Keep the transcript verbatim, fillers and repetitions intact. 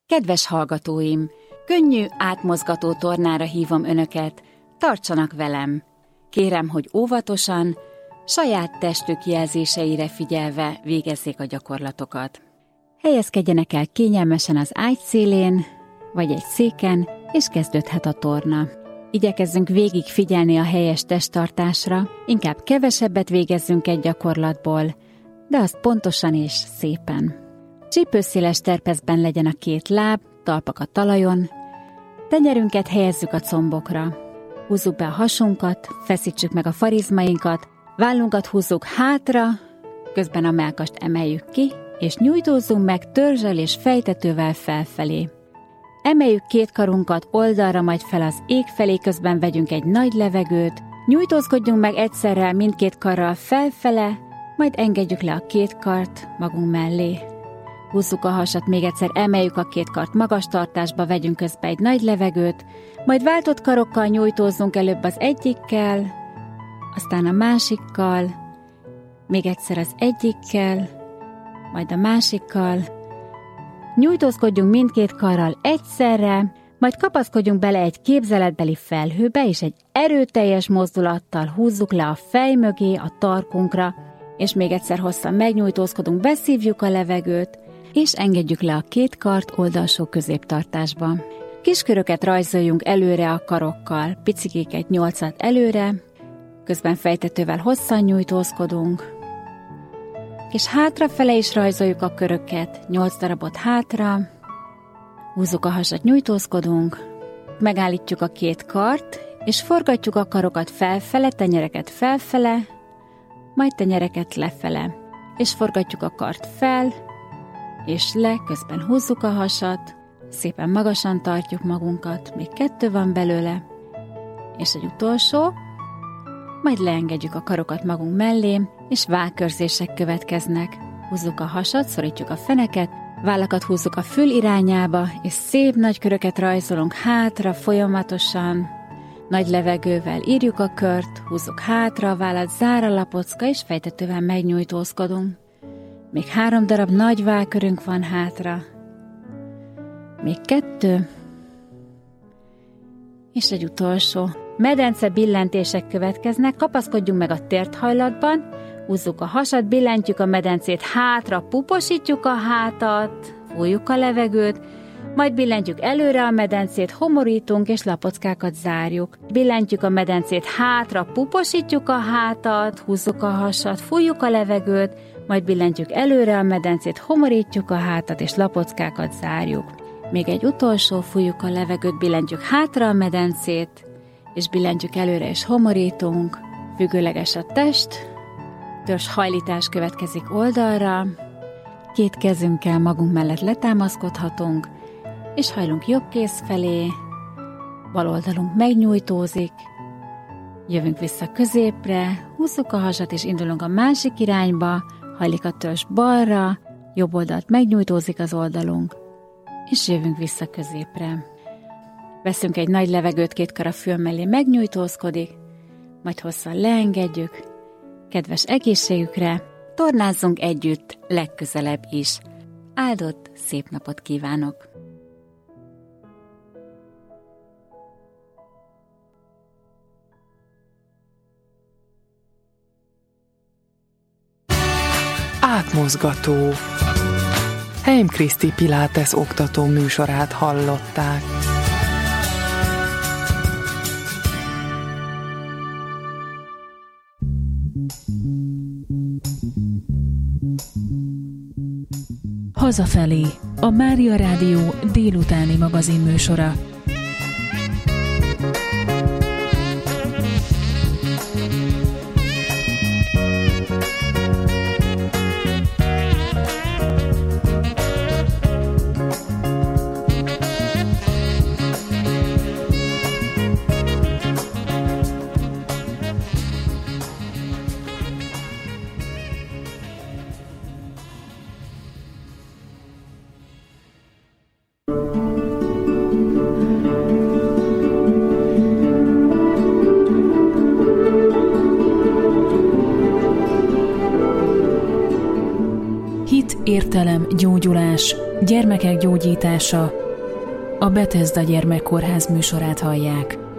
Kedves hallgatóim, könnyű, átmozgató tornára hívom önöket, tartsanak velem. Kérem, hogy óvatosan, saját testük jelzéseire figyelve végezzék a gyakorlatokat. Helyezkedjenek el kényelmesen az ágy szélén, vagy egy széken, és kezdődhet a torna. Igyekezzünk végig figyelni a helyes testtartásra, inkább kevesebbet végezzünk egy gyakorlatból, de azt pontosan és szépen. Csípőszéles terpeszben legyen a két láb, talpak a talajon, tenyerünket helyezzük a combokra. Húzzuk be a hasunkat, feszítsük meg a farizmainkat, vállunkat húzzuk hátra, közben a mellkast emeljük ki, és nyújtózzunk meg törzsel és fejtetővel felfelé. Emeljük két karunkat oldalra, majd fel az ég felé, közben vegyünk egy nagy levegőt, nyújtózkodjunk meg egyszerre mindkét karral felfele, majd engedjük le a két kart magunk mellé. Húzzuk a hasat, még egyszer emeljük a két kart magas tartásba, vegyünk közbe egy nagy levegőt, majd váltott karokkal nyújtózzunk előbb az egyikkel, aztán a másikkal, még egyszer az egyikkel, majd a másikkal. Nyújtózkodjunk mindkét karral egyszerre, majd kapaszkodjunk bele egy képzeletbeli felhőbe, és egy erőteljes mozdulattal húzzuk le a fej mögé, a tarkunkra, és még egyszer hosszan megnyújtózkodunk, beszívjuk a levegőt, és engedjük le a két kart oldalsó középtartásba. Kisköröket rajzoljunk előre a karokkal, picikéket nyolcat előre, közben fejtetővel hosszan nyújtózkodunk, és hátrafele is rajzoljuk a köröket, nyolc darabot hátra, húzzuk a hasat, nyújtózkodunk, megállítjuk a két kart, és forgatjuk a karokat felfele, tenyereket felfele, majd tenyereket lefele, és forgatjuk a kart fel, és le, közben húzzuk a hasat, szépen magasan tartjuk magunkat, még kettő van belőle, és egy utolsó, majd leengedjük a karokat magunk mellé, és vállkörzések következnek. Húzzuk a hasat, szorítjuk a feneket, vállakat húzzuk a fül irányába, és szép nagy köröket rajzolunk hátra folyamatosan, nagy levegővel írjuk a kört, húzzuk hátra a vállat, zár a lapocka, és fejtetővel megnyújtózkodunk. Még három darab nagy vállkörünk van hátra. Még kettő. És egy utolsó. Medence billentések következnek, kapaszkodjunk meg a térthajlatban, húzzuk a hasat, billentjük a medencét hátra, puposítjuk a hátat, fújjuk a levegőt, majd billentjük előre a medencét, homorítunk és lapockákat zárjuk. Billentjük a medencét hátra, puposítjuk a hátat, húzzuk a hasat, fújjuk a levegőt, majd billentjük előre a medencét, homorítjuk a hátat és lapockákat zárjuk. Még egy utolsó, fújjuk a levegőt, billentjük hátra a medencét, és billentjük előre és homorítunk. Függőleges a test, törzs hajlítás következik oldalra, két kezünkkel magunk mellett letámaszkodhatunk, és hajlunk jobb kéz felé, bal oldalunk megnyújtózik, jövünk vissza középre, húzzuk a hasat és indulunk a másik irányba, hajlik a törzs balra, jobb oldalt megnyújtózik az oldalunk, és jövünk vissza középre. Veszünk egy nagy levegőt, két kar a fül mellé, megnyújtózkodik, majd hosszan leengedjük. Kedves egészségükre, tornázzunk együtt legközelebb is. Áldott szép napot kívánok! Átmozgató. Heim Kriszti Pilates oktató műsorát hallották. Hazafelé, a Mária Rádió délutáni magazinműsora. értelem, gyógyulás, gyermekek gyógyítása, a Bethesda Gyermekkórház műsorát hallják.